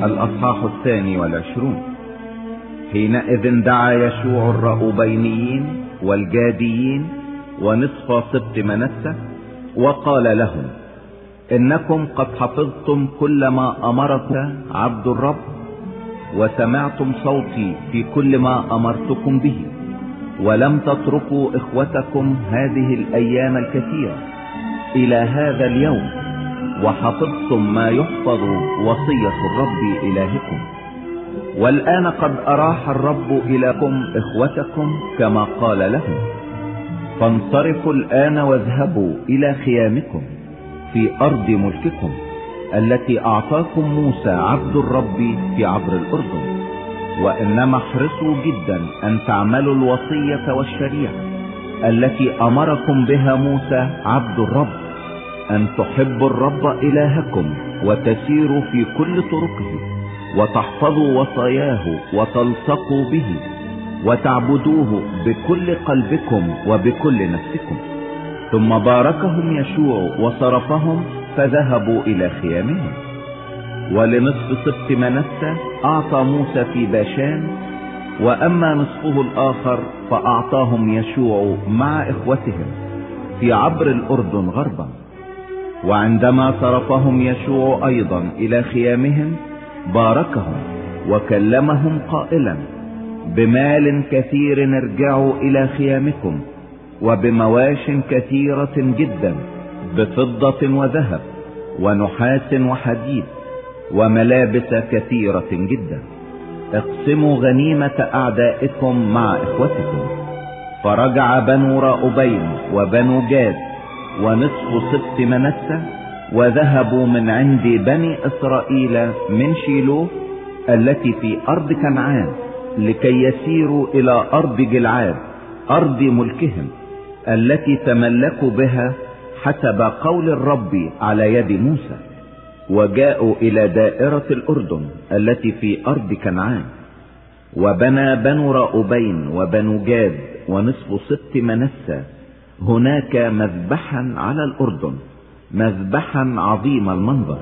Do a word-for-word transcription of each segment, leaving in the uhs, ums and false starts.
الأصحاح الثاني والعشرون. حينئذ دعا يشوع الرأوبينيين والجاديين ونصف سبط منسى وقال لهم: إنكم قد حفظتم كل ما أمرك عبد الرب، وسمعتم صوتي في كل ما أمرتكم به، ولم تتركوا إخوتكم هذه الأيام الكثيرة إلى هذا اليوم، وحفظتم ما يحفظ وصية الرب إلهكم. والآن قد أراح الرب إليكم إخوتكم كما قال لهم، فانصرفوا الآن واذهبوا إلى خيامكم في أرض ملككم التي أعطاكم موسى عبد الرب في عبر الأردن. وإنما احرصوا جدا أن تعملوا الوصية والشريعة التي أمركم بها موسى عبد الرب، أن تحبوا الرب إلهكم وتسيروا في كل طرقه، وتحفظوا وصاياه وتلصقوا به، وتعبدوه بكل قلبكم وبكل نفسكم. ثم باركهم يشوع وصرفهم فذهبوا إلى خيامهم. ولنصف سبط منسى أعطى موسى في باشان، وأما نصفه الآخر فأعطاهم يشوع مع إخوتهم في عبر الأردن غربا. وعندما صرفهم يشوع أيضا إلى خيامهم باركهم وكلمهم قائلا: بمال كثير ارجعوا إلى خيامكم، وبمواش كثيرة جدا، بفضة وذهب ونحاس وحديد، وملابس كثيرة جدا. اقسموا غنيمة أعدائكم مع إخوتكم. فرجع بنو رأوبين وبنو جاد ونصف سبط منسى، وذهبوا من عند بني إسرائيل من شيلوه التي في أرض كنعان، لكي يسيروا إلى أرض جلعاد أرض ملكهم التي تملكوا بها حسب قول الرب على يد موسى. وجاءوا إلى دائرة الأردن التي في أرض كنعان. وبنى بنو رأوبين وبنو جاد ونصف سبط منسى هناك مذبحا على الأردن، مذبحا عظيم المنظر.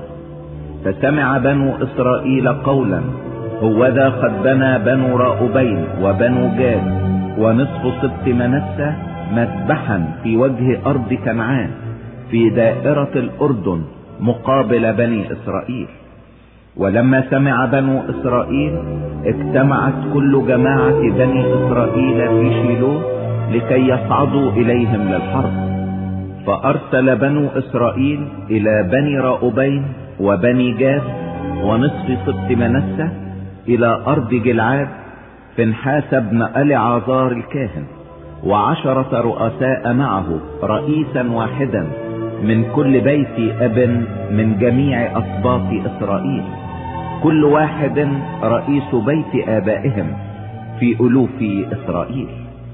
فسمع بنو إسرائيل قولا: هوذا قد بنى بنو رأوبين وبنو جاد ونصف سبط منسى مذبحا في وجه أرض كنعان في دائرة الأردن مقابل بني إسرائيل. ولما سمع بنو إسرائيل اجتمعت كل جماعة بني إسرائيل في شيلوه لكي يصعدوا إليهم للحرب. فأرسل بنو إسرائيل إلى بني رأوبين وبني جاد ونصف سبط منسى إلى أرض جلعاد فنحاس بن ألعازار الكاهن، وعشرة رؤساء معه، رئيسا واحدا من كل بيت أب من جميع أسباط إسرائيل، كل واحد رئيس بيت آبائهم في ألوف إسرائيل.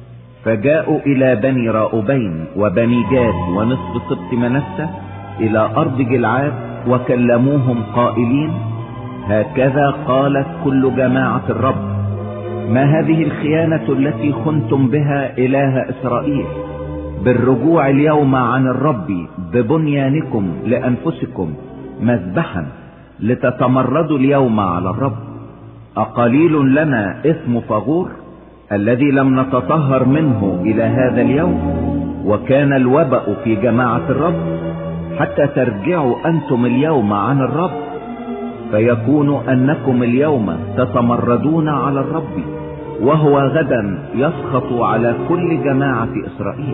فجاءوا إلى بني رأوبين وبني جاد ونصف سبط منسى إلى أرض جلعاد، وكلموهم قائلين: هكذا قالت كل جماعة الرب: ما هذه الخيانة التي خنتم بها إله إسرائيل بالرجوع اليوم عن الرب ببنيانكم لأنفسكم مذبحا لتتمردوا اليوم على الرب؟ أقليل لنا إثم فغور الذي لم نتطهر منه إلى هذا اليوم، وكان الوباء في جماعة الرب، حتى ترجعوا أنتم اليوم عن الرب، فيكون أنكم اليوم تتمردون على الرب، وهو غدا يسخط على كل جماعة إسرائيل.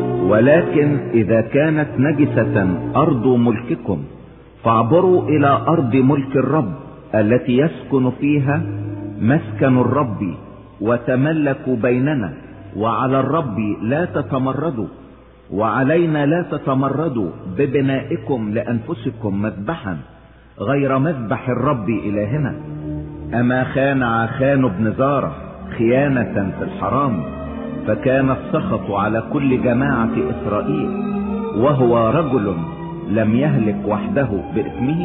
ولكن إذا كانت نجسة أرض ملككم فاعبروا إلى أرض ملك الرب التي يسكن فيها مسكن الرب، وتملكوا بيننا، وعلى الرب لا تتمردوا، وعلينا لا تتمردوا ببنائكم لأنفسكم مذبحا غير مذبح الرب إلهنا. أما خان عخان بن زارة خيانة في الحرام، فكان السخط على كل جماعة إسرائيل، وهو رجل لم يهلك وحده بإثمه.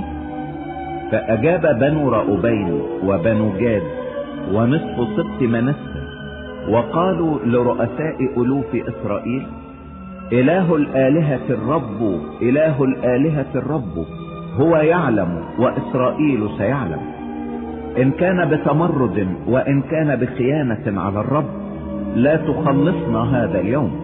فأجاب بنو رأوبين وبنو جاد ونصف سبط منسى وقالوا لرؤساء ألوف إسرائيل: إله الآلهة الرب، إله الآلهة الرب هو يعلم وإسرائيل سيعلم. إن كان بتمرد وإن كان بخيانة على الرب لا تخلصنا هذا اليوم.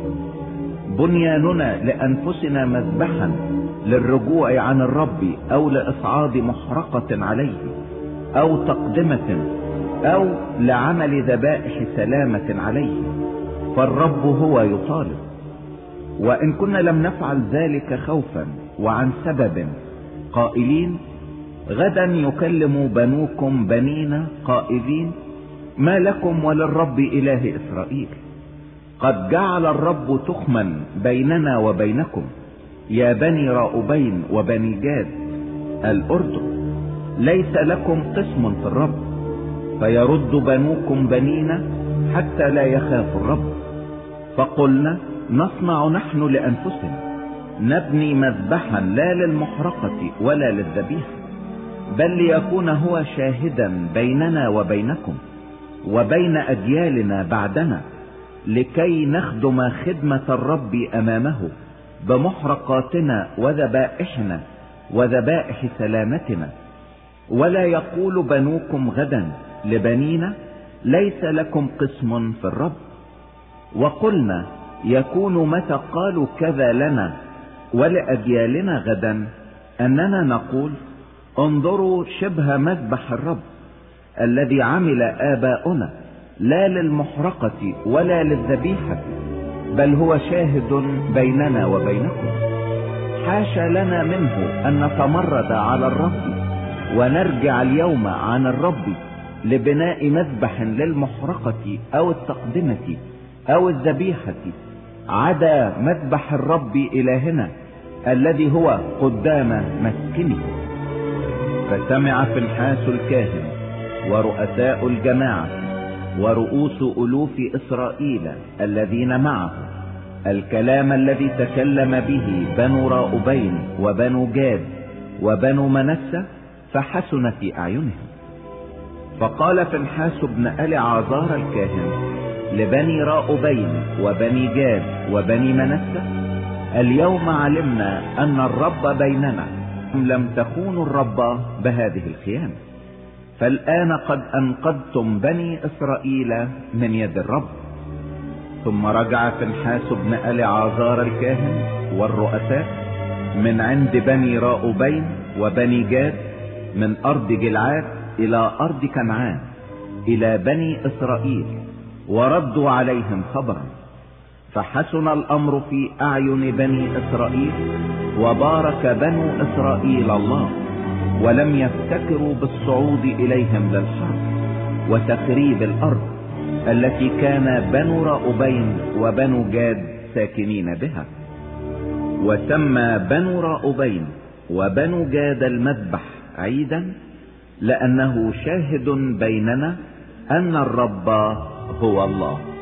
بنياننا لأنفسنا مذبحا للرجوع عن الرب أو لإصعاد محرقة عليه أو تقدمة أو لعمل ذبائح سلامة عليه، فالرب هو يطالب. وإن كنا لم نفعل ذلك خوفا وعن سبب قائلين غدا يكلم بنوكم بنينا قائلين ما لكم وللرب إله إسرائيل، قد جعل الرب تخما بيننا وبينكم يا بني راؤوبين وبني جاد الأردن، ليس لكم قسم في الرب، فيرد بنوكم بنينا حتى لا يخافوا الرب. فقلنا نصنع نحن لأنفسنا، نبني مذبحا لا للمحرقة ولا للذبيحة، بل ليكون هو شاهدا بيننا وبينكم وبين أجيالنا بعدنا، لكي نخدم خدمة الرب أمامه بمحرقاتنا وذبائحنا وذبائح سلامتنا. ولا يقول بنوكم غدا لبنينا ليس لكم قسم في الرب. وقلنا يكون متى قالوا كذا لنا ولأجيالنا غدا أننا نقول انظروا شبه مذبح الرب الذي عمل آباؤنا، لا للمحرقة ولا للذبيحة، بل هو شاهد بيننا وبينكم. حاشا لنا منه أن نتمرد على الرب ونرجع اليوم عن الرب لبناء مذبح للمحرقة أو التقدمة أو الذبيحة، عدا مذبح الرب إلهنا الذي هو قدام مسكنه. فسمع فنحاس الكاهن ورؤساء الجماعة ورؤوس ألوف إسرائيل الذين معه الكلام الذي تكلم به بنو راؤوبين وبنو جاد وبنو منسى، فحسن في أعينهم. فقال فنحاس بن إلعازار الكاهن لبني راؤوبين وبني جاد وبني منسى اليوم علمنا أن الرب بيننا، لم تخونوا الرب بهذه الخيانة، فالآن قد أنقذتم بني إسرائيل من يد الرب. ثم رجع فنحاس بن إلعازار الكاهن والرؤساء من عند بني راؤوبين وبني جاد من أرض جلعاد إلى أرض كنعان إلى بني إسرائيل، وردوا عليهم خبرا. فحسن الأمر في أعين بني إسرائيل، وبارك بنو إسرائيل الله، ولم يفتكروا بالصعود إليهم للحرب وتخريب الأرض التي كان بنو راؤوبين وبنو جاد ساكنين بها. وسمى بنو راؤوبين وبنو جاد المذبح عيدا، لأنه شاهد بيننا أن الرب هو الله.